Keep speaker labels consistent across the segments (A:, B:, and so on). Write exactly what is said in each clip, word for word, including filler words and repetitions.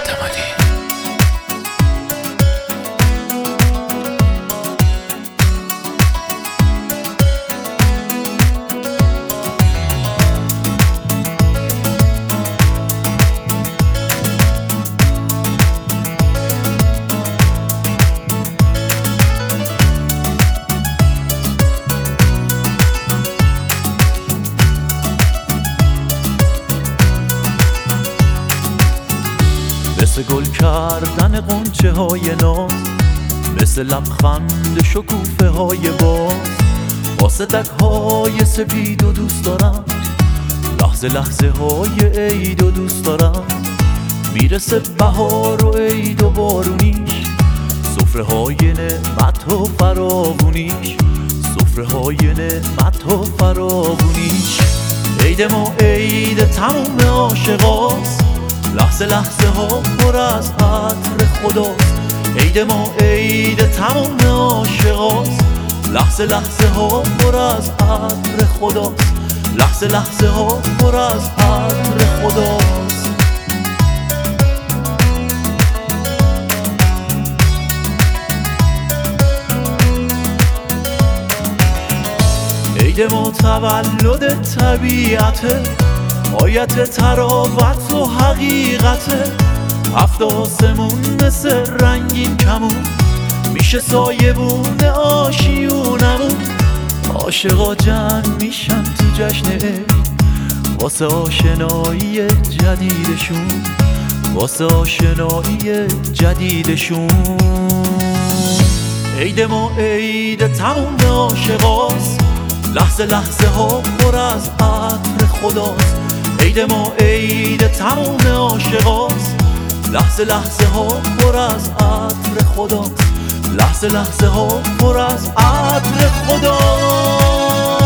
A: اعتمادی.
B: مثل گل کردن غنچه های ناز، مثل لبخند شکوفه های باز، واسه تک های سپید و دوست دارم، لحظه لحظه های عید و دوست دارم. میرسه بهار و عید و بارونیش، سفره های نعمت و فراوونیش، سفره های نعمت و فراوونیش. عید ما عید تموم عاشقاست، لحظه لحظه ها پر از عطر خداست. عید ما عید تمام عاشقاست، لحظه لحظه ها پر از عطر خداست، لحظه لحظه ها پر از عطر خداست. عید ما تولد طبیعته، آیت تراوت و حقیقته. هفت آسمون مثل رنگین کمون، میشه سایبون آشیونمون. عاشقا جمع میشن تو جشن عید، واسه آشنایی جدیدشون، واسه آشنایی جدیدشون. عید ما عید تموم عاشقاست، لحظه لحظه ها پر از عطر خداست. عید ما عید تموم عاشقاست، لحظه لحظه ها پر از عطر خداست، لحظه لحظه ها پر از عطر خداست.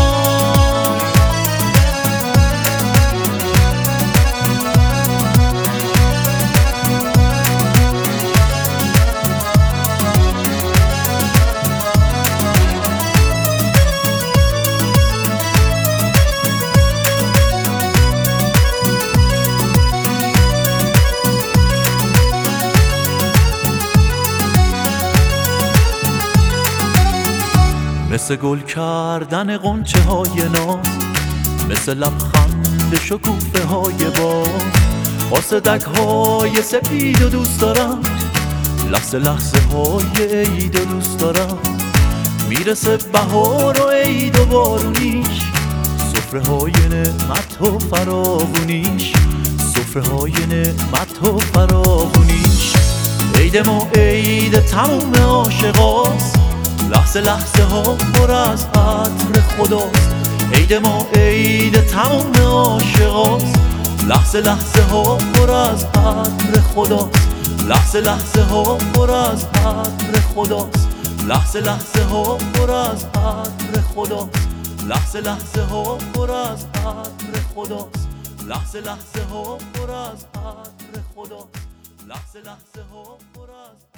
B: مثل گل کردن غنچه های ناز، مثل لبخند شکوفه های باز، واسه دک های سپید و دوست دارم، لحظه لحظه های عید و دوست دارم. میرسه بهار و عید و بارونیش، سفره های نعمت و فراوونیش، سفره های نعمت و فراوونیش. عید ما عید تموم عاشقاست، لحظه لحظه ها پر از عطر خداست. عید ما عید تمام عاشقاست، لحظه لحظه ها پر از عطر خداست، لحظه لحظه ها پر از عطر خداست، لحظه لحظه ها پر از عطر خداست، لحظه لحظه ها پر از عطر خداست، لحظه لحظه ها پر از عطر خداست، لحظه لحظه ها پر از